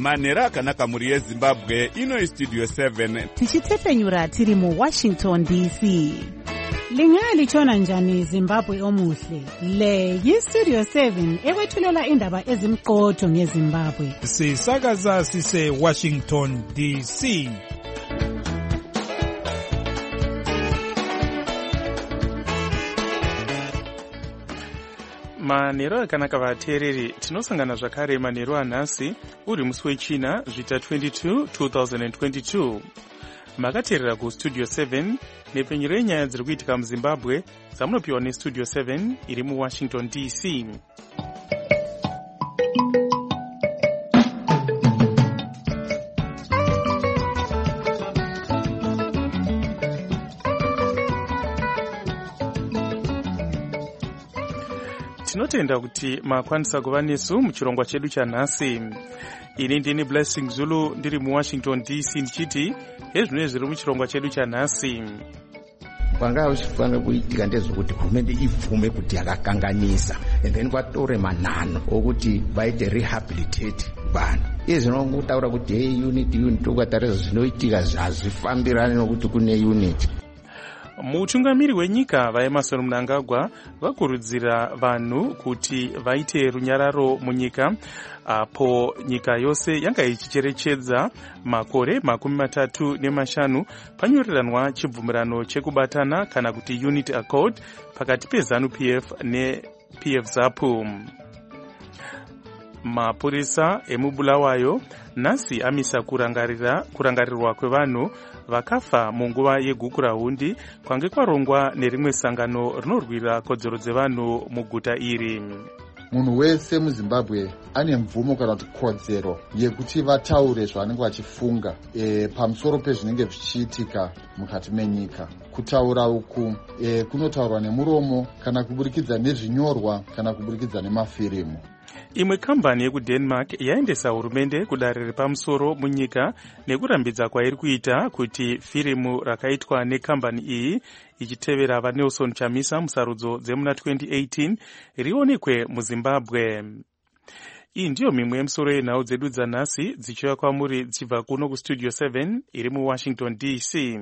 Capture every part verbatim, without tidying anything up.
manhero akanaka mhuri yezimbabwe. Ino Studio seven tichitefenyura tiri muWashington D C. Lingalitshona njani Zimbabwe omuhle? Le yiStudio seven ekwethulela indaba ezimqotho ngeZimbabwe. Sisakaza sise Washington D C. Manhero akanaka vateereri, tinosangana zvakare manhero anhasi uri musi wechina zvita twenty-two two thousand twenty-two. Makateerera kuStudio seven nepfenyuro yenyaya dziri kuitika muZimbabwe dzamunopiwa neStudio seven iri muWashington D C. Tinotenda kuti makwanisa kuva nesu muchirongwa chedu chanhasi. Ini ndini Blessing Zulu ndiri muWashington D C ndichiti hezvino zviri muchirongwa chedu chanhasi. Kwanga uchifanira kuitika ndezvokuti hurumende ibvume kuti yakakanganisa and then vatore manhano okuti vaite rehabilitate vanhu. Izvi zvinongotaura kuti hey unit unit ukatarisa zvinoitika zvazvifambirane nokuti kune unit. Mutungamiri wenyika vaEmmerson Mnangagwa vakurudzira vanhu kuti vaite runyararo munyika apo nyika yose yanga ichicherechedza makore makumi matatu nemashanu panyoreranwa chibvumirano chekubatana kana kuti Unity Accord pakati peZANU P F neP F ZAPU. Mapurisa emubulawayo nhasi amisa kurangarira kurangarirwa kwevanhu vakafa munguva yegukurahundi kwange kwarongwa nerimwe sangano rinorwira kodzero dzevanhu muguta iri. Munhu wese muZimbabwe ane mvumo kana kuti kodzero yekuti vataure zvavanenge vachifunga e, pamusoro pezvinenge zvichiitika mukati menyika. Kutaura uku e, kunotaurwa nemuromo kana kuburikidza nezvinyorwa kana kuburikidza nemafirimu. Imwe kambani yekuDenmark yaendesa hurumende kudare repamusoro munyika nekurambidza kwairi kuita kuti firimu rakaitwa nekambani iyi ichitevera vaNelson Chamisa musarudzo dzemuna twenty eighteen rionekwe muZimbabwe. Iyi ndiyo mimwe yemisoro yenhau dzedu dzanhasi dzichiuya kwamuri dzichibva kuno kuStudio seven iri muWashington D C.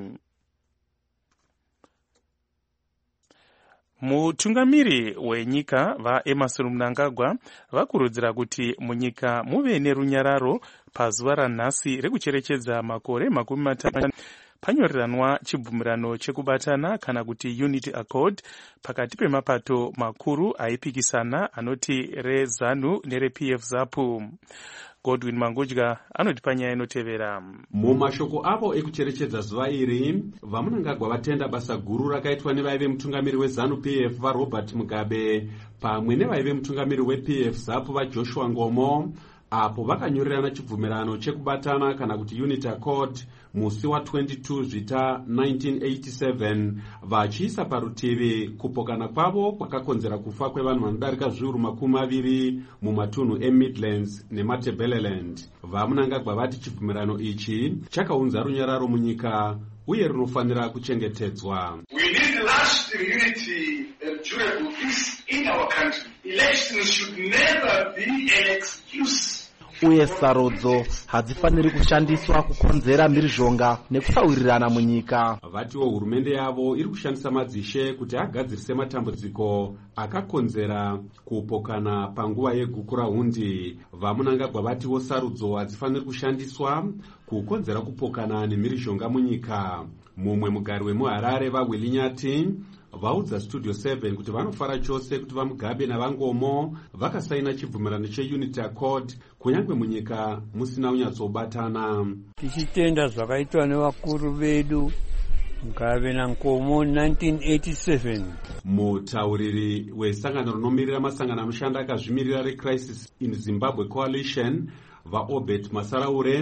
Mutungamiri wenyika vaEmmerson Mnangagwa vakurudzira kuti munyika muve nerunyararo pazuva ranhasi rekucherechedza makore makumi matatu panyoreranwa chibvumirano chekubatana kana kuti Unity Accord pakati pemapato makuru aipikisana anoti reZANU nereP F ZAPU. Godwin Mangudya anoti panyaya inotevera. Mumashoko avo ekucherechedza zuva iri, vaMnangagwa vatenda basa guru rakaitwa nevaive mutungamiri weZANU P F vaRobert Mugabe pamwe nevaive mutungamiri weP F ZAPU vaJoshua Ngomo apo vakanyorerana chibvumirano chekubatana kana kuti Unity Accord musi wa twenty-two zvita nineteen eighty-seven vachiisa parutivi kupokana kwavo kwakakonzera kufa kwevanhu vanodarika zviuru makumi maviri mumatunhu eMidlands neMatabeleland. VaMnangagwa vati chibvumirano ichi chakaunza runyararo munyika uye runofanira kuchengetedzwa. We need lasting unity and durable peace in our country. Elections should never be an excuse. Uye sarodzo hadzifaniri kushandiswa kukonzera mhirizhonga nekusawirirana munyika. Vatiwo hurumende yavo iri kushandisa madzishe kuti agadzirise matambudziko akakonzera kupokana panguva yegukurahundi. VaMnangagwa vatiwo sarudzo hadzifaniri kushandiswa kukonzera kupokana nemhirizhonga munyika. Mumwe mugari wemuHarare vaWilly Nyati vaudza Studio seven kuti vanofara chose kuti vaMugabe naVangomo vakasaina chibvumirano cheUnity Accord kunyange munyika musina unyatsobatana. Tichitenda zvakaitwa nevakuru vedu Mugabe naNgomo nineteen eighty-seven. Mutauriri wesangano rinomirira masangano anoshanda akazvimirira reCrisis in Zimbabwe Coalition vaObert Masaraure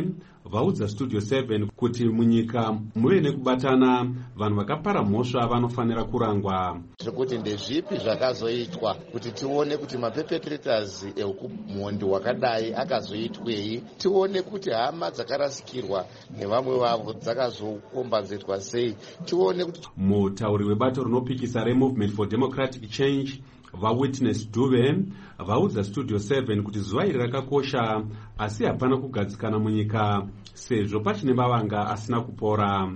vaudza Studio seven kuti munyika muve nekubatana, vanhu vakapara mhosva vanofanira kurangwa. Zvekuti ndezvipi zvakazoitwa kuti tione kuti maperpetrators ekumhondi wakadai akazoitwei, tione kuti hama dzakarasikirwa nevamwe vavo dzakazokombanzirwa sei, tione kuti. Mutauri webato rinopikisa reMovement for Democratic Change vaWitness Dube vaudza Studio seven kuti zuva iri rakakosha, asi hapana kugadzikana munyika sezvo pachine mavanga asina kupora.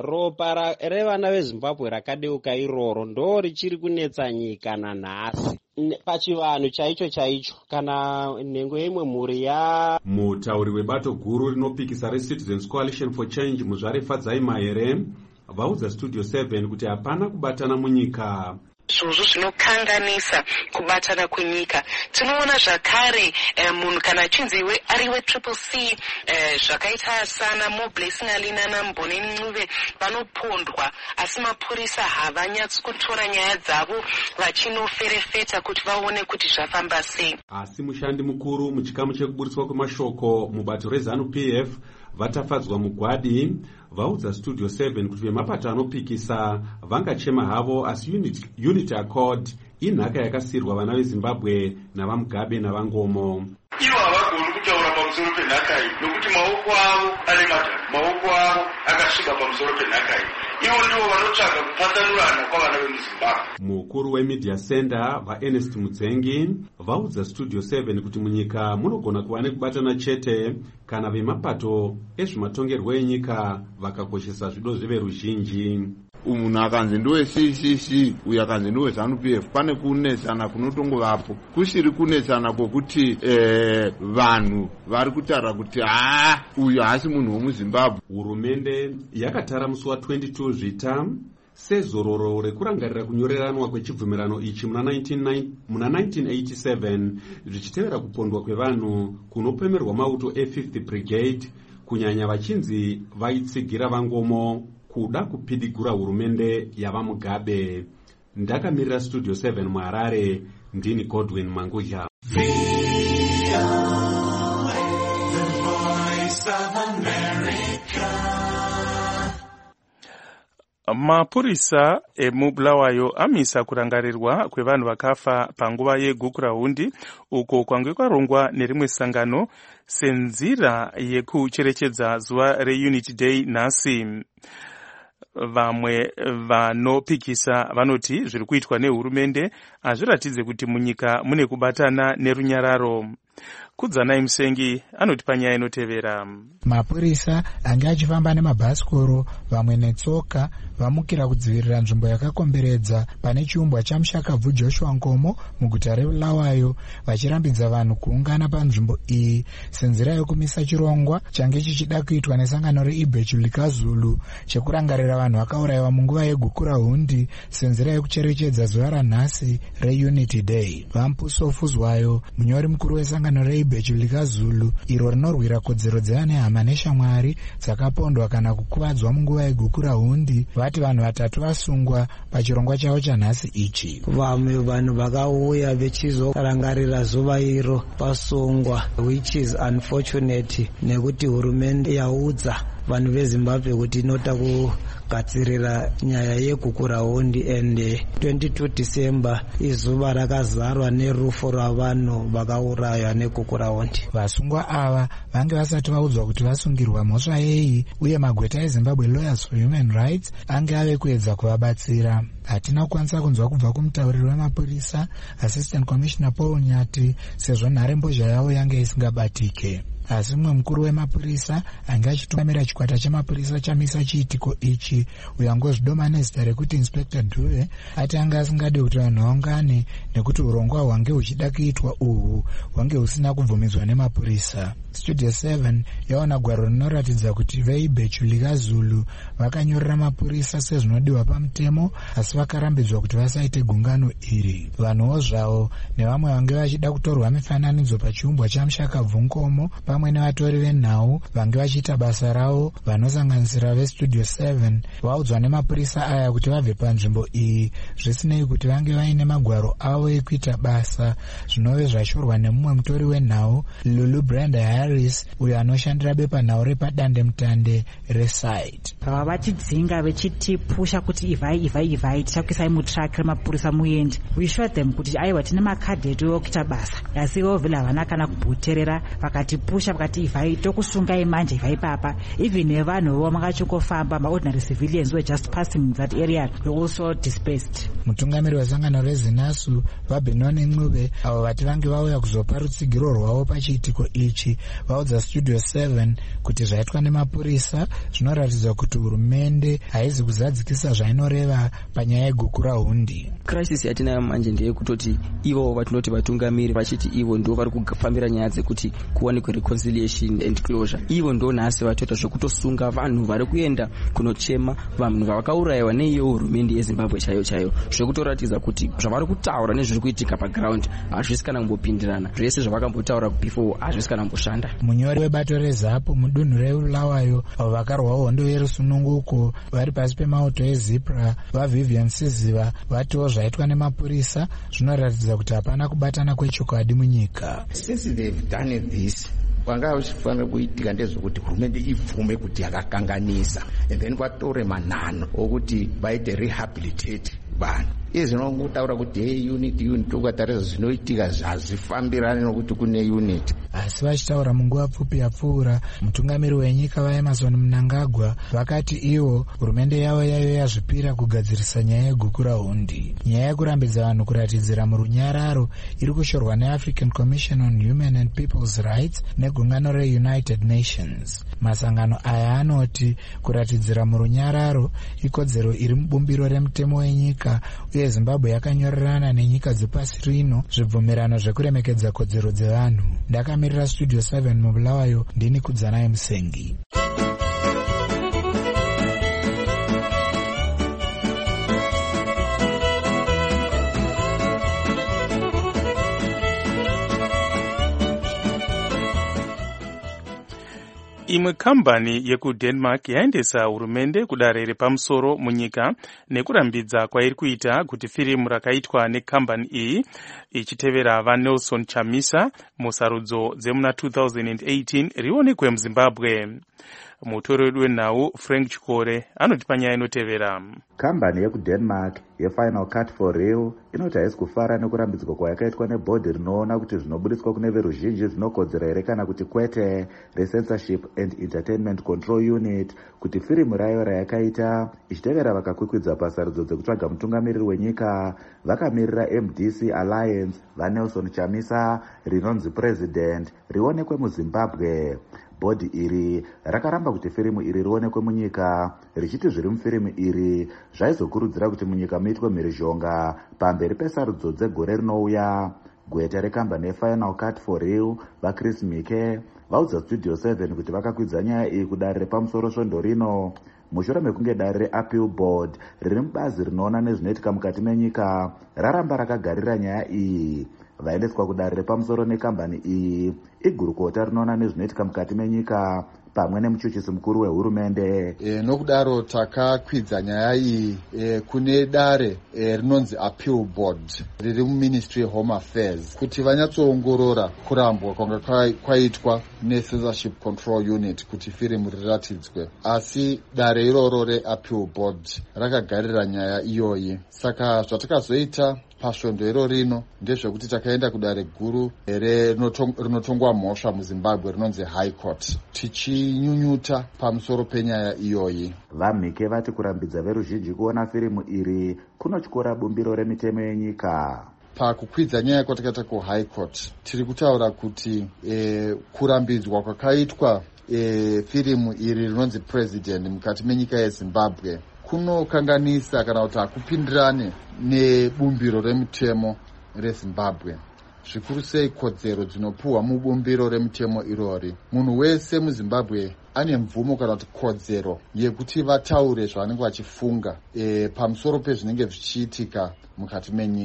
Ropa revana veZimbabwe rakadeuka iroro ndo richiri kunetsa nyika nanhasi pachivanhu chaicho chaicho kana nhengo imwe mhuri ya. Mutauri webato guru rinopikisa reCitizens Coalition for Change Muzvare Fadzaima vaudza Studio seven kuti hapana kubatana munyika. Zvozvo zvinokanganisa kubatana kwenyika. Tinoona zvakare eh, munhu kana achinzi iwe ariwe triple C eh, zvakaita sana Mo Blessing Alina naMboneni Ncube vanopondwa, asi mapurisa havanyatsi kutora nyaya dzavo vachinoferefeta kuti vaone kuti zvafamba sei. Asi mushandi mukuru muchikamu chekuburiswa kwemashoko mubato reZANU P F vatafadzwa mugwadi vaudza Studio seven kuti vemapato anopikisa vangachema havo, asi Unity, Unity Accord inhaka yakasirwa vana veZimbabwe navaMugabe navangomo. Ivo havagoni kutaura pamusoro penhaka iyi nokuti maoko avo ane madhara, maoko avo akasvika pamusoro penhaka iyi. Ivo ndivo vanotsvaga kupatsanurana kwavana vemuZimbabwe. Mukuru weMedia Center vaErnest Mudzengi vaudza Studio seven kuti munyika munogona kuva nekubatana chete kana vemapato ezvematongerwo enyika vakakoshesa zvido zveveruzhinji. Munhu akanzi ndowe C C C uyu akanzi ndowe ZANU P F, pane kunetsana kunotongovapo, kusiri kunetsana kwokuti eh, vanhu vari kutaura kuti haa uyu haasi munhu womuZimbabwe. Hurumende yakatara musi wa twenty-two zvita sezororo rekurangarira kunyoreranwa kwechibvumirano ichi muna nineteen eighty-seven zvichitevera kupondwa kwevanhu kunopemerwa mauto e-fifth Brigade, kunyanya vachinzi vaitsigira vangomo kuda kupidigura hurumende yavaMugabe. Ndakamirira Studio seven muHarare, ndini Godwin Mangudya. Mapurisa emuBulawayo amisa kurangarirwa kwevanhu vakafa panguva yegukurahundi uko kwange kwarongwa nerimwe sangano senzira yekucherechedza zuva reUnity Day nhasi. Vamwe vanopikisa vanoti zviri kuitwa nehurumende hazviratidze kuti munyika mune kubatana nerunyararo. Kudzanai Musengi anoti panyaya inotevera. Mapurisa ange achifamba nemabhasikoro, vamwe netsoka, vamukira kudzivirira nzvimbo yakakomberedza pane chiumbwa chaMushakabvu Joshua Nkomo muguta reBulawayo, vachirambidza vanhu kuungana panzvimbo iyi senzira yokumisa chirongwa change chichida kuitwa nesangano reIbhechu Likazulu chekurangarira vanhu vakaurayiwa munguva yegukurahundi senzira yokucherechedza zuva ranhasi reUnity Day. Vampuso Fuzwayo, munyori mukuru wesangano reIbhechu Likazulu iro rinorwira kodzero dzevane hama neshamwari dzakapondwa kana kukuvadzwa munguva yegukurahundi, vati vanhu vatatu vasungwa pachirongwa chavo chanhasi ichi. Vamwe vanhu vakauya vechizorangarira zuva iro pasungwa, which is unfortunate nekuti hurumende yaudza vanhu veZimbabwe kuti inota kugadzirira nyaya yegukurahundi, and twenty-two December izuva rakazarwa nerufo rwavanhu vakauraywa negukurahundi. Vasungwa ava vange vasati vaudzwa kuti vasungirwa mhosva yei, uye magweta eZimbabwe Lawyers for Human Rights ange ave kuedza kuvabatsira. Hatina kukwanisa kunzwa kubva kumutauriri wemapurisa Assistant Commissioner Paul Nyati sezvo nharembozha yavo yange isingabatike. Asi mumwe mukuru wemapurisa anga achitungamira chikwata chemapurisa chamisa chiitiko ichi, uyo angozvidoma nezita rekuti Inspector Dube, ati anga asingade kuti vanhu vaungane nekuti urongwa hwange huchida kuitwa uhu hwange husina kubvumidzwa nemapurisa. Studio seven yaona gwaro rinoratidza kuti veIbhechu Likazulu vakanyorera mapurisa sezvinodiwa pamutemo, asi vakarambidzwa kuti vasaite gungano iri. Vanhuwo zvavo nevamwe vange vachida kutorwa mifananidzo pachiumbwa chaMushakabvu Nkomo pamwe pamwe nevatori venhau vange vachiita basa ravo vanosanganisira vestudio seven vaudzwa nemapurisa aya kuti vabve panzvimbo iyi zvisinei kuti vange vaine magwaro avo ekuita basa, zvinove zvashorwa nemumwe mutori wenhau Lulu Brenda Harris uyo anoshandira bepanhau repadandemutande resite. vava vachidzinga vechitipusha kuti ivhai ivhai ivhai tichakuisai mutraki remapurisa muende. We showed them kuti aiwa tine makadhi edu okuita basa, asi ivo vhile havana kana kubhuterera vakatipusha vakati ivhai tokusungai manje ivhai papa. Even nevanhuvo makachikofamba maordinary civilians were just passing in that area were also dispersed. Mutungamiri wesangano rezinasu vabenoni Ncube avo vati vange vauya kuzopa rutsigiro rwavo pachiitiko ichi vaudza studio seven kuti zvaitwa nemapurisa zvinoratidza kuti hurumende haizi kuzadzikisa zvainoreva panyaya yegukura hundi. Crisis yatinayo manje ndeyekutoti ivo vatinoti vatungamiri vachiti ivo ndo vari kufambira nyaya dzekuti kuwanikwe reconciliation and closure. Ivo ndo nhasi vatoita zvekutosunga vanhu vari kuenda kunochema vanhu vakaurayiwa neiyo hurumende yeZimbabwe chaiyo chaiyo, zvekutoratidza kuti zvavari kutaura nezviri kuitika paground hazvisi kana kumbopindirana, zvese zvavakambotaura before hazvisi kana kumboshanda. Munyori webato reZAPU mudunhu reUlawayo avo vakarwa hondo yerusununguko vari pasi pemauto eZipra vaVivian Siziva vatiwo zvaitwa nemapurisa zvinoratidza kuti hapana kubatana kwechokwadi munyika. Since they've done this, kwanga uchifanira kuitika ndezvokuti hurumende ibvume kuti yakakanganisa, and then vatore manhano okuti vaite rehabilitate vanhu. Izvi zvinongutaura kuti hey unit unit ukatarisa zvinoitika zvazvifambirane nokuti kune unit. Asi vachitaura munguva pfupi yapfuura, mutungamiri wenyika vaEmmerson Mnangagwa vakati ivo hurumende yavo yaiyo yazvipira kugadzirisa nyaya yegukura hundi. Nyaya yekurambidza vanhu kuratidzira murunyararo iri kushorwa neAfrican Commission on Human and People's Rights negungano reUnited Nations. Masangano aya anoti kuratidzira murunyararo ikodzero iri mubumbiro remutemo wenyika uye Zimbabwe yakanyorerana nenyika dzepasi rino zvibvumirano zvekuremekedza kodzero dzevanhu. Ndakamirira studio seven muBulawayo, ndini Kudzanayi Musengi. Imwe kambani yekuDenmark yaendesa hurumende kudare repamusoro munyika nekurambidza kwairi kuita kuti firimu rakaitwa nekambani iyi ichitevera vaNelson Chamisa musarudzo dzemuna two thousand eighteen rionekwe muZimbabwe. Mutori wedu wenhau Frank Chikore anoti panyaya inotevera. Kambani yekuDenmark yeFinal Cut for Real inoti haisi kufara nekurambidzwa kwayakaitwa nebhodhi rinoona kuti zvinobudiswa kune veruzhinji zvinokodzera here kana kuti kwete reCensorship and Entertainment Control Unit kuti firimu rayo rayakaita ichitevera vakakwikwidza pasarudzo dzekutsvaga mutungamiriri wenyika vakamirira M D C Alliance vaNelson Chamisa rinonzi President rionekwe muZimbabwe. Bhodhi iri rakaramba kuti firimu iri rionekwe munyika richiti zviri mufirimu iri zvaizokurudzira kuti munyika muitwe mhirizhonga pamberi pesarudzo dzegore rinouya. Gweta rekambani yeFinal Cut for Real vaChris Mike vaudza studio seven kuti vakakwidza nyaya iyi kudare repamusoro svondo rino mushure mekunge dare reAppeal Board riri mubazi rinoona nezvinoitika mukati menyika raramba rakagarira nyaya iyi. Vaendeswa kudare repamusoro nekambani iyi igurukota rinoona nezvinoitika mukati menyika pamwe nemuchuchisi mukuru wehurumende. E, nokudaro takakwidza nyaya iyi e, kune dare e, rinonzi Appeal Board riri muMinistry of Home Affairs kuti vanyatsoongorora kurambwa kwanga kwaitwa neCensorship Control Unit kuti firimu riratidzwe, asi dare iroro reAppeal Board rakagarira nyaya iyoyi. Saka zvatakazoita pasvondo iro rino ndezvekuti takaenda kudare guru rinotongwa mhosva muZimbabwe rinonzi High Court tichinyunyuta pamusoro penyaya iyoyi. VaMhike vati kurambidza veruzhinji kuona firimu iri kunotyora bumbiro remitemo yenyika. Pakukwidza nyaya kwatakaita kuHigh Court tiri kutaura kuti e, kurambidzwa kwakaitwa e, firimu iri rinonzi President mukati menyika yeZimbabwe kunokanganisa kana kuti hakupindirane nebumbiro remutemo reZimbabwe, zvikuru sei kodzero dzinopuhwa mubumbiro remutemo irori. Munhu wese muZimbabwe ane mvumo kana kuti kodzero yekuti vataure zvavanenge vachifunga e, pamusoro pezvinenge zvichiitika mukati menyika.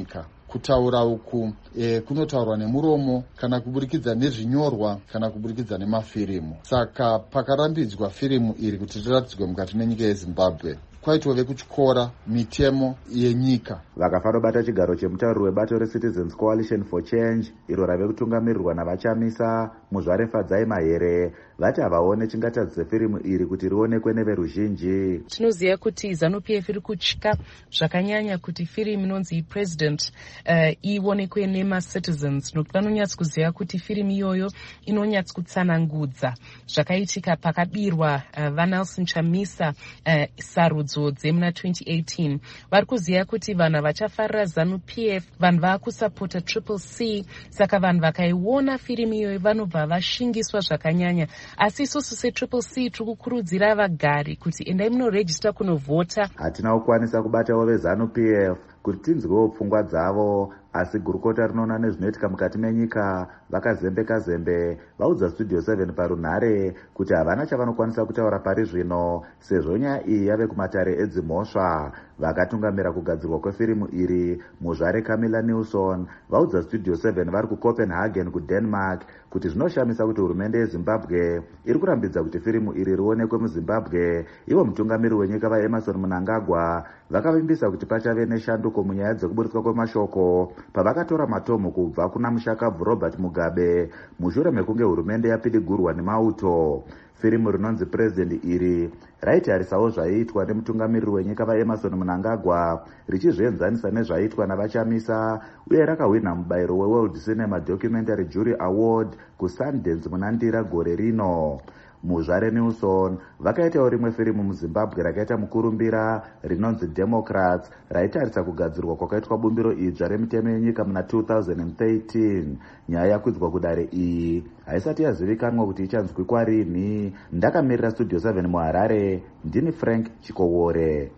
kutaura uku e, kunotaurwa nemuromo kana kuburikidza nezvinyorwa kana kuburikidza nemafirimu. Saka pakarambidzwa firimu iri kuti riratidzwe mukati menyika yeZimbabwe, kwaitwa vekuchikora mitemo yenyika vakafanobata chigaro chemutauriri webato reCitizens Coalition for Change iro rave kutungamirirwa navachamisa muzvarefadzai mahere vati havaone chingatadzise firimu iri kuti rionekwe neveruzhinji. Tinoziva kuti ZANU-P F iri kutya zvakanyanya kuti firimu inonzi President uh, ionekwe nemacitizens, nokuti vanonyatsa kuziva kuti firimu iyoyo inonyatsa kutsanangudza zvakaitika pakabirwa uh, vaNelson Chamisa uh, sarudzo dzemuna twenty eighteen. Vari kuziva kuti vanhu vachafarira ZANU-P F vanhu vaakusapota Triple C, saka vanhu vakaiona firimu iyoyo vanobva vashingiswa zvakanyanya. Asi isusu seTriple C tiri kukurudzira vagari kuti endai munorejista kunovhota. Hatina kukwanisa kubatawo veZANU-P F kuti tinzwewo pfungwa dzavo, asi gurukota rinoona nezvinoitika mukati menyika vakazembeka zembe vaudza Studio seven parunhare kuti havana chavanokwanisa kutaura pari zvino sezvo nyaya iyi yave kumatare edzimhosva. Vakatungamira kugadzirwa kwefirimu iri muzvare Camilla Nilsson vaudza Studio seven vari kuCopenhagen kuDenmark kuti zvinoshamisa kuti hurumende yeZimbabwe iri kurambidza kuti firimu iri rionekwe muZimbabwe. Ivo mutungamiri wenyika vaEmerson Mnangagwa vakavimbisa kuti pachave neshanduko munyaya dzekuburitswa kwemashoko pavakatora matomu kubva kuna mushakabvu Robert Mugabe mushure mekunge hurumende yapidigurwa nemauto. Firimu rinonzi President iri raitarisawo zvaiitwa nemutungamiriri wenyika vaEmerson Mnangagwa richizvienzanisa nezvaiitwa navachamisa uye rakahwina mubayiro weWorld Cinema Documentary Jury Award kuSundance muna Ndira gore rino. Muzvare Nilsson vakaitawo rimwe firimu muZimbabwe rakaita mukurumbira rinonzi Democrats raitarisa kugadzirwa kwakaitwa bumbiro idzva remitemo yenyika muna two thousand thirteen. Nyaya yakwidzwa kudare iyi haisati yazivikanwa kuti ichanzwikwa rini. Ndakamirira Studio seven muHarare, ndini Frank Chikowore.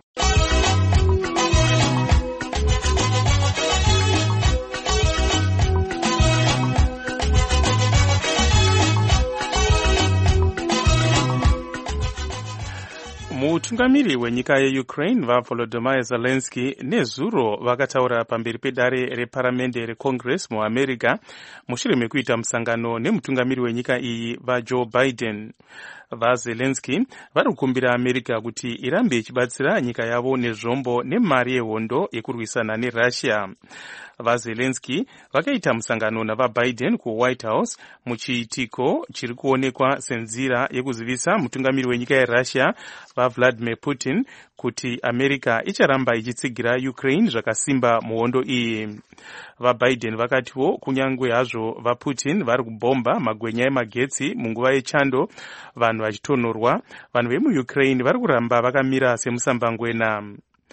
Mutungamiri wenyika yeUkraine vaVolodymyr Zelensky nezuro vakataura pamberi pedare reparamende reCongress muAmerica mushure mekuita musangano nemutungamiri wenyika iyi vaJoe Biden. VaZelensky vari kukumbira America kuti irambe ichibatsira nyika yavo nezvombo nemari yehondo yekurwisana neRussia. VaZelensky vakaita musangano navaBiden kuWhite House muchiitiko chiri kuonekwa senzira yekuzivisa mutungamiri wenyika yeRussia vaVladimir Putin kuti America icharamba ichitsigira Ukraine zvakasimba muhondo iyi. VaBiden vakatiwo kunyangwe hazvo vaPutin vari kubhomba magwenya emagetsi munguva yechando vanhu vachitonorwa, vanhu vemuUkraine vari kuramba vakamira semusambangwena.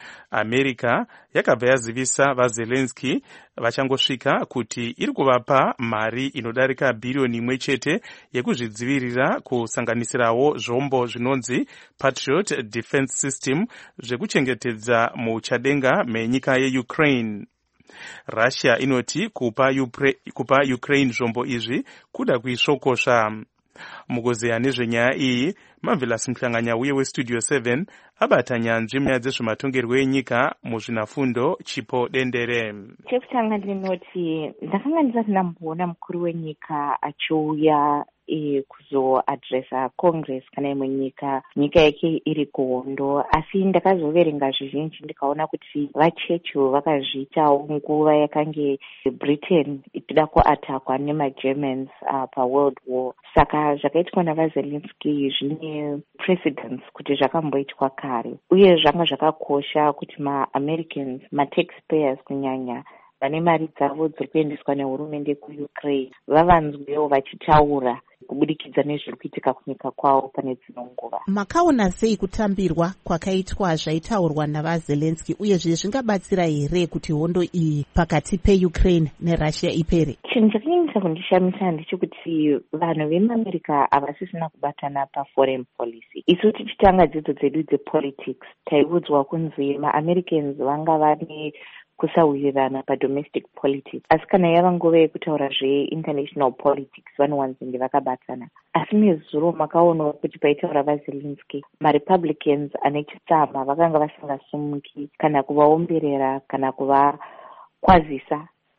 America yakabva yazivisa vaZelensky vachangosvika kuti iri kuvapa mari inodarika bhiriyoni imwe chete yekuzvidzivirira kusanganisirawo zvombo zvinonzi Patriot Defense System zvekuchengetedza muchadenga menyika yeUkraine. Russia inoti kupa, Upre, kupa Ukraine zvombo izvi kuda kuisvokosva. Mugozeya nezvenyaya iyi Marvelous Mhlanganya uye weStudio seven abata nyanzvi munyaya dzezvematongerwo enyika muzvinafundo Chipo Dendere. Chekutanga ndinoti ndakanga ndisati ndamboona mukuru wenyika achiuya e, kuzoadresa Congress kana imwe nyika nyika yake iri kuhondo, asi ndakazoverenga zvizhinji ndikaona kuti vaChurchill vakazviitawo nguva yakange Britain ichida kuatakwa nemaGermans uh, paWorld War. Saka zvakaitwa navaZelensky zvine precedence kuti zvakamboitwa kare, uye zvanga zvakakosha kuti maAmericans, mataxpayers kunyanya vane mari dzavo dziri kuendeswa nehurumende kuUkraine vavanzwewo vachitaura kubudikidza nezviri kuitika kunyika kwavo pane dzino nguva. Makaona sei kutambirwa kwakaitwa zvaitaurwa navaZelensky, uye zvizvi zvingabatsira here kuti hondo iyi pakati peUkraine neRussia ipere? Chinhu chakanyanyisa kundishamisa ndechekuti vanhu vemuAmerica havasisina kubatana paforeign policy. Isu tichitanga dzidzo dzedu dzepolitics taiudzwa kunzi maAmericans vanga vane kusawirirana padomestic politics, asi kana yava nguva yekutaura zveinterntional politics vanowanzenge vakabatana. Asi nezuro makaonawo kuti paitaura vaZelensky maRepublicans ane chitsama vakanga vasingasimuki kana kuvaomberera kana kuvakwazisa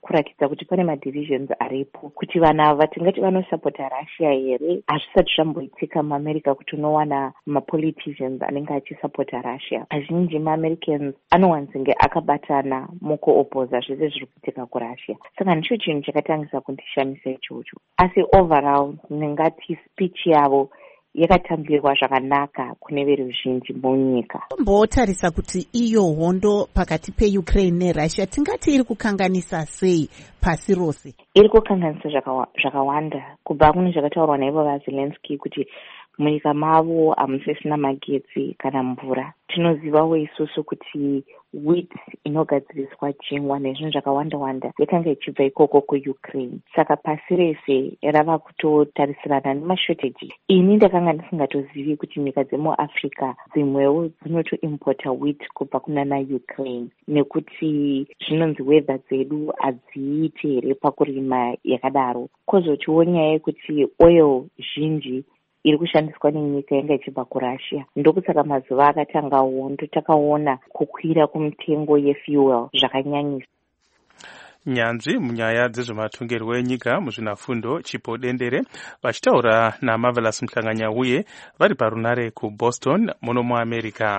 kurakidza kuti pane madivisions aripo kuti vana ava tingati vanosapota Russia here. Hazvisati zvamboitika muAmerica kuti unowana mapoliticians anenge achisapota Russia. Azhinji maAmericans anowanzenge akabatana mukuopoza zvese zviri kuitika kuRussia. Saka ndicho chinhu chakatangisa kundishamisa ichocho. Asi overall ndingati speech yavo yakatambirwa zvakanaka kune veruzhinji munyika. Mbotarisa kuti iyo hondo pakati peUkraine neRussia tingati iri kukanganisa sei pasi rose? Iri kukanganisa zvakawanda kubva kune zvakataurwa naivo vaZelensky kuti munyika mavo hamusisina magetsi kana mvura. Tinozivawo isusu kuti wheat inogadziriswa chingwa nezvinhu zvakawanda wanda yakanga ichibva ikoko kuUkraine. Saka pasi rese rava kutotarisirana nemashortage. Ini ndakanga ndisingatozivi kuti nyika dzemuAfrica dzimwewo dzinotoimpota wheat kubva kunana Ukraine nekuti zvinonzi weather dzedu hadziiti here pakurima yakadaro. Kozotiwo nyaya yekuti oil zhinji iri kushandiswa nenyika yanga ichibva kuRussia. Ndokusaka mazuva akatanga hondo takaona kukwira kumutengo yefuel zvakanyanyisa. Nyanzvi munyaya dzezvematongerwo enyika muzvinafundo Chipo Dendere vachitaura naMarvelous Mhlanganya uye vari parunare kuBoston muno muAmerica.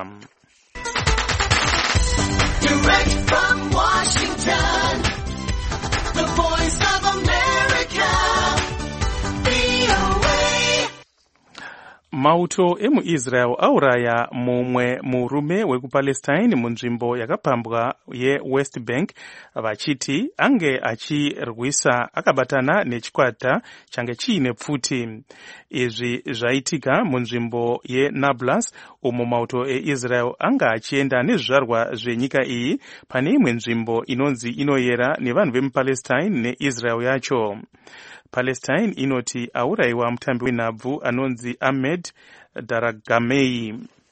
Direct from Washington, the voice of America, V O A. Mauto emuIsrael auraya mumwe murume wekuPalestine munzvimbo yakapambwa yeWest Bank vachiti ange achirwisa akabatana nechikwata change chiine pfuti. Izvi zvaitika munzvimbo yeNablus umo mauto eIsrael anga achienda nezvizvarwa zvenyika iyi pane imwe nzvimbo inonzi inoyera nevanhu vemuPalestine neIsrael yacho. Palestine inoti aurayiwa mutambi wenhabvu anonzi Ahmed Daragamei.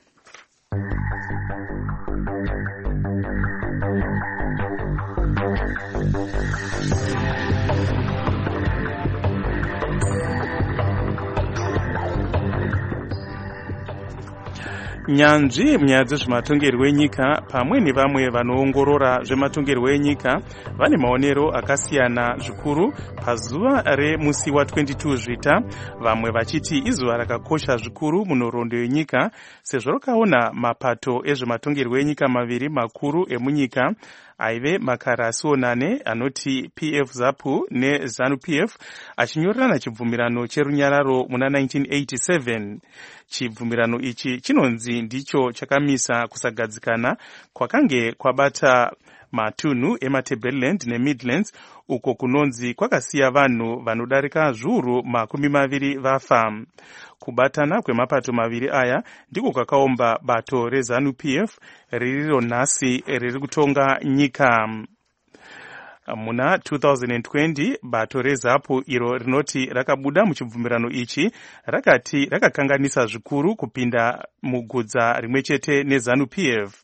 Nyanzvi munyaya dzezvematongerwo enyika pamwe nevamwe vanoongorora zvematongerwo enyika vane maonero akasiyana zvikuru pazuva remusi wa22 Zvita, vamwe vachiti izuva rakakosha zvikuru munhoroondo yenyika sezvo rakaona mapato ezvematongerwo enyika maviri makuru emunyika aive makarasionane anoti P F ZAPU neZANU P F achinyorerana chibvumirano cherunyararo muna nineteen eighty-seven. Chibvumirano ichi chinonzi ndicho chakamisa kusagadzikana kwakange kwabata matunhu emaTableland neMidlands uko kunonzi kwakasiya vanhu vanodarika zviuru makumi maviri vafa. Kubatana kwemapato maviri aya ndiko kwakaumba bato reZANU P F ririro nhasi riri kutonga nyika. Muna two thousand twenty bato reZAPU iro rinoti rakabuda muchibvumirano ichi rakati rakakanganisa zvikuru kupinda mugudza rimwechete neZANU P F.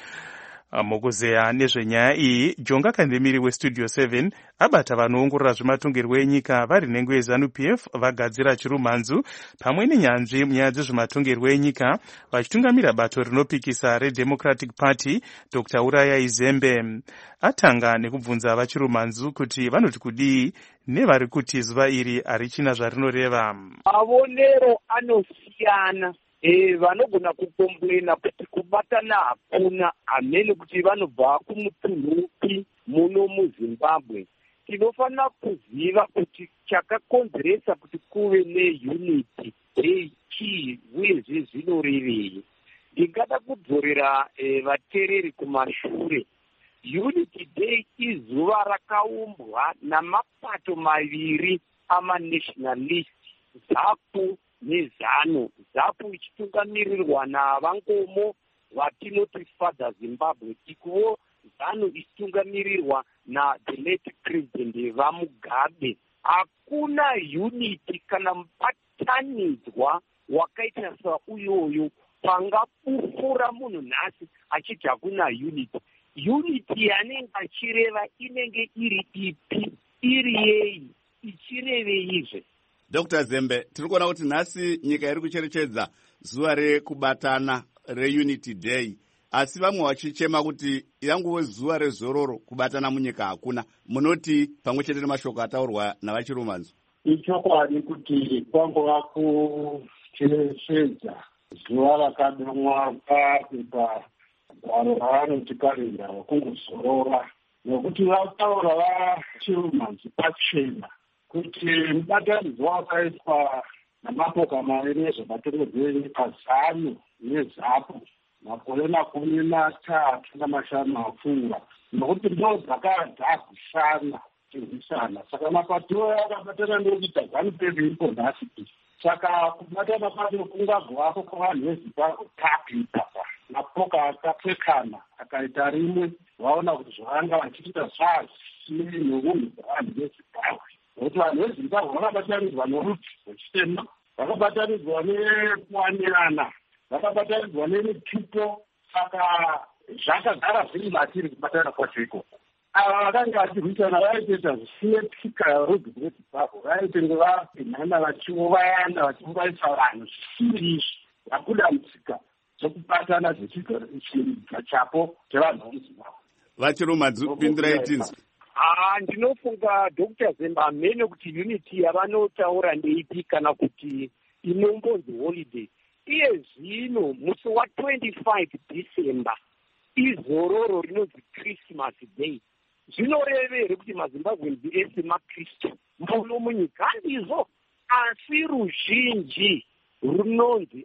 Mukuzeya nezvenyaya iyi Jonga Kandemiri weStudio seven abata vanoongorora zvematongerwo enyika vari nhengo yeZANU P F vagadzira chirumhanzu pamwe nenyanzvi munyaya dzezvematongerwo enyika vachitungamira bato rinopikisa reDemocratic Party Doctor Uraya Zembe. Atanga nekubvunza vachirumhanzu kuti vanoti kudii nevari kuti zuva iri harichina zvarinoreva. Mavonero anosiyana. E, vanogona kukomblena kuti kubatana hakuna amene kuti vanobva kumutunhu upi muno muZimbabwe. Tinofanira kuziva kuti chakakonzeresa kuti kuve neunity chii uyezve zvinorevei. Ndingada kudzorera e, vateereri kumashure. Unity Day izuva rakaumbwa namapato maviri amanationalist, ZAPU neZANU. ZAPU ichitungamirirwa naVangomo vatinoti Father Zimbabwe, ikuwo ZANU ichitungamirirwa na the late president vaMugabe. Hakuna unity kana mubatanidzwa wakaita sauyoyo pangapufura munhu nhasi achiti hakuna unity. Unity yanenge achireva inenge iri ipi, iri yei, ichireveizve? Doctor Zembe, tiri kuona kuti nhasi nyika iri kucherechedza zuva rekubatana reUnity Day. asi vamwe vachichema kuti yanguve zuva rezororo, kubatana munyika hakuna. Munoti pamwe chete nemashoko ataurwa navachirumanzo? Ichokwadi kuti kwangova kucherechedza zuva rakadomwa papepa gwaro ravanoti kalenda vakungozorora, nokuti vataura vachirumanzi pachena kuti mubatanidzo wakaitwa namapoka maviri ezvematongerwo enyika zano nezapu makore makumi matatu namashanu apfuura, nokuti ndo dzakadza kushanda kurwisana. Saka mapato akabatana ndokuita ZANU-P F iripo nhasi. Saka kubatana kwacho kungagovako kwavanhu veZimbabwe kapitapa mapoka akapfekana akaita rimwe, vaona kuti zvavanga vachiita zvazvisiri neunhu dzavanhu veZimbabwe. Nokuti vanhu veZimbabwe vakabatanidzwa norudzi rwechitema, vakabatanidzwa nekuwanirana, vakabatanidzwa nemitupo. Saka zvakagara zviri matiri kubatana kwacho ikoko. Ava vakanga vachirwisana vaitoita zvisine tsika yorudzi rweZimbabwe, vaite ngevapinhana vachiovayana vachiuraisa vanhu zvisiri izvi, vabuda mutsika dzokubatana zvichiga chapo chevanhu veZimbabwe. Vachirumanzu, pindirai tinzwi. Ah, ndinofunga Doctor Zembe amene kuti unity yavanotaura ndeipi kana kuti inombonzi holiday. Iye zvino musi wa twenty-five December izororo rinonzi Christmas Day. Zvinorevere kuti maZimbabwe ese maKristu muno munyika ndizvo, asi ruzhinji runonzi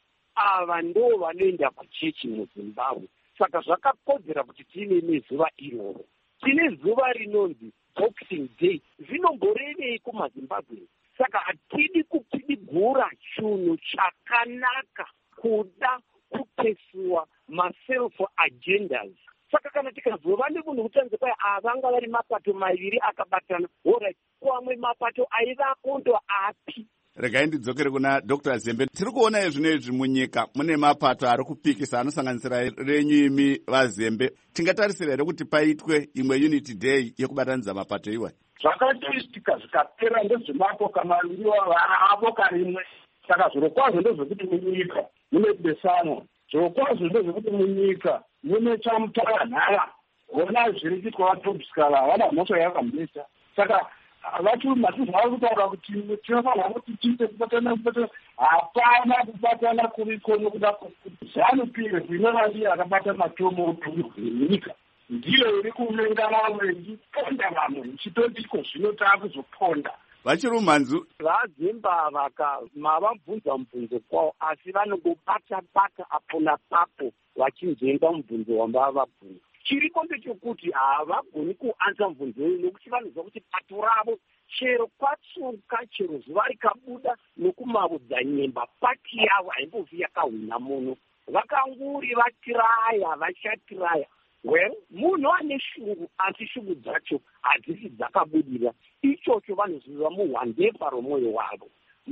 ava ndo vanoenda kuchechi muZimbabwe. Saka zvakakodzera kuti tine nezuva iroro. Tine zuva rinonzi Boxing Day. Zvinomborevei kumaZimbabwe? Saka hatidi kupidigura chinhu chakanaka kuda kupesuwa ma-self agendas. Saka kana tikazova nemunhu kutanze kwai avanga vari mapato maviri akabatana, alright, kwamwe mapato aivako ndo api? Regai ndidzokere kuna Doctor Zembe. Tiri kuona zvinezvi munyika mune mapato ari kupikisa anosanganisira renyu imi vaZembe. Tingatarisira here kuti paitwe imwe Unity Day yekubatanidza mapato iwayo? Zvakatoitika zvikapera ndezvemapoka maviri vavapoka rimwe. Saka zvirokwazvo ndezvekuti munyika mune besanwa, zvirokwazvo ndezvekuti munyika mune chamutaura nhava. Ona zviri kuitwa vatobskala havana mhosva yakamhesa. Saka vachirumati zvava kutaura kuti tinofanira kuti tiite kubatana kubatana. Hapana kubatana kuriko nokuda kuti ZANU-P F inova ndiyo akabata matomo upenyu hwenyika, ndiyo iri kuvenga vamwe ichiponda vamwe ichitodiko zvino taakuzoponda. Vachirumanzu, vaZimba vaka mavabvunza mubvunzo kwavo, asi vanongobata bata apo napapo vachinzvenga mubvunzo wambavabvunza. Chiriko ndechekuti havagoni kuanza mubvunzo uyu nokuti vanoziva kuti pato ravo chero kwatsuka, chero zuva rikabuda nokumaudza nyemba, pati yavo haimbovi yakahwina muno. Vakanguri vatiraya, vachatiraya. Well, munhu ane shungu asi shungu dzacho hadzisi dzakabudira. Ichocho vanoziva muhwandepa romwoyo wavo.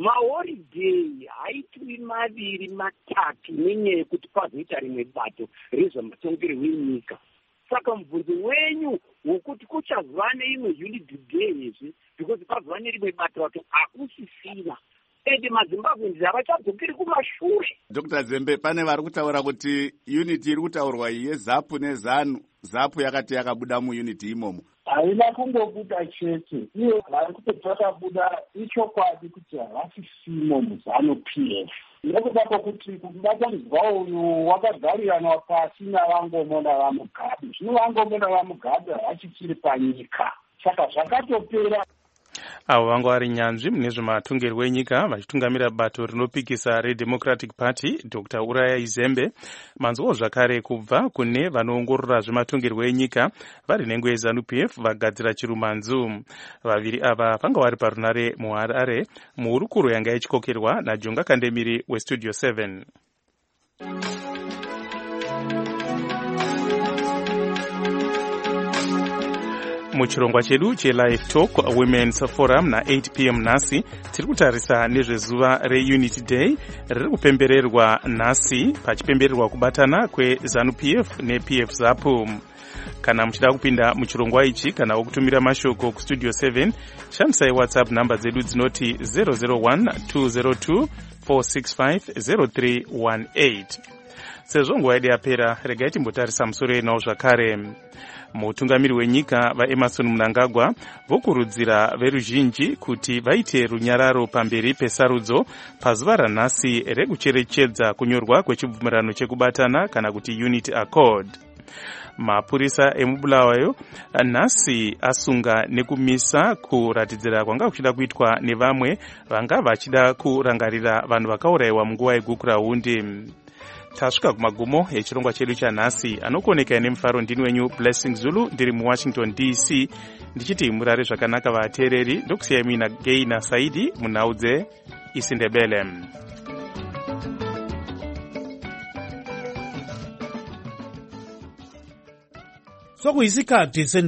Mahorideyi haitwi maviri matatu nenyaya yekuti pazoita rimwe bato rezvamatongerwo enyika. Saka mubvunzo wenyu wokuti kuchazova neimwe Unity Day izvi because pazova nerimwe bato rato hakusisina. Ende maZimbabwe havachadzokeri kumashure. Doctor Zembe, pane vari kutaura kuti Unity iri kutaurwa yeZAPU neZANU. ZAPU yakati yakabuda muUnity imomo. Haina kungobuda chete, iyo vari kutoti vakabuda ichokwadi kuti havasisimo muZANU-P F. Nekuda kwokuti kubatanidzwa uyu wakagarirana pasi navangomona vaMugabe. Zvino vangomona vaMugabe havachichiri panyika. Saka zvakatopera. Avo vanga vari nyanzvi mune zvematongerwo enyika vachitungamira bato rinopikisa reDemocratic Party Doctor Uraya Zembe. Manzwawo zvakare kubva kune vanoongorora zvematongerwo enyika vari nhengo yeZANU-P F vagadzira chirumanzu. Vaviri ava vanga vari parunare muHarare muhurukuro yanga ichikokerwa naJonga Kandemiri weStudio seven. Muchirongwa chedu cheLive Talk Women's Forum na eight p m nhasi tiri kutarisa nezvezuva reUnity Day riri kupembererwa nhasi pachipembererwa kubatana kweZANU-P F neP F ZAPU. Kana muchida kupinda muchirongwa ichi kana wokutumira mashoko kuStudio seven, shandisai WhatsApp namba dzedu dzinoti zero zero one two zero two four six five zero three one eight. sezvo nguva yedu yapera, regai timbotarisa musoro enawo zvakare. Mutungamiri wenyika vaEmerson Mnangagwa vokurudzira veruzhinji kuti vaite runyararo pamberi pesarudzo pazuva ranhasi rekucherechedza kunyorwa kwechibvumirano chekubatana kana kuti Unity Accord. Mapurisa emubulawayo nhasi asunga nekumisa kuratidzira kwanga kuchida kuitwa nevamwe vanga vachida kurangarira vanhu vakaurayiwa munguva yegukurahundi. Tasvika kumagumo echirongwa chedu chanhasi. Anokuoneka nemufaro ndini wenyu Blessing Zulu, ndiri muWashington D C, ndichiti murare zvakanaka vateereri. Ndokusiyai muina Gaina Saidi munhau dzeIsindebele. Sokuyisikhathi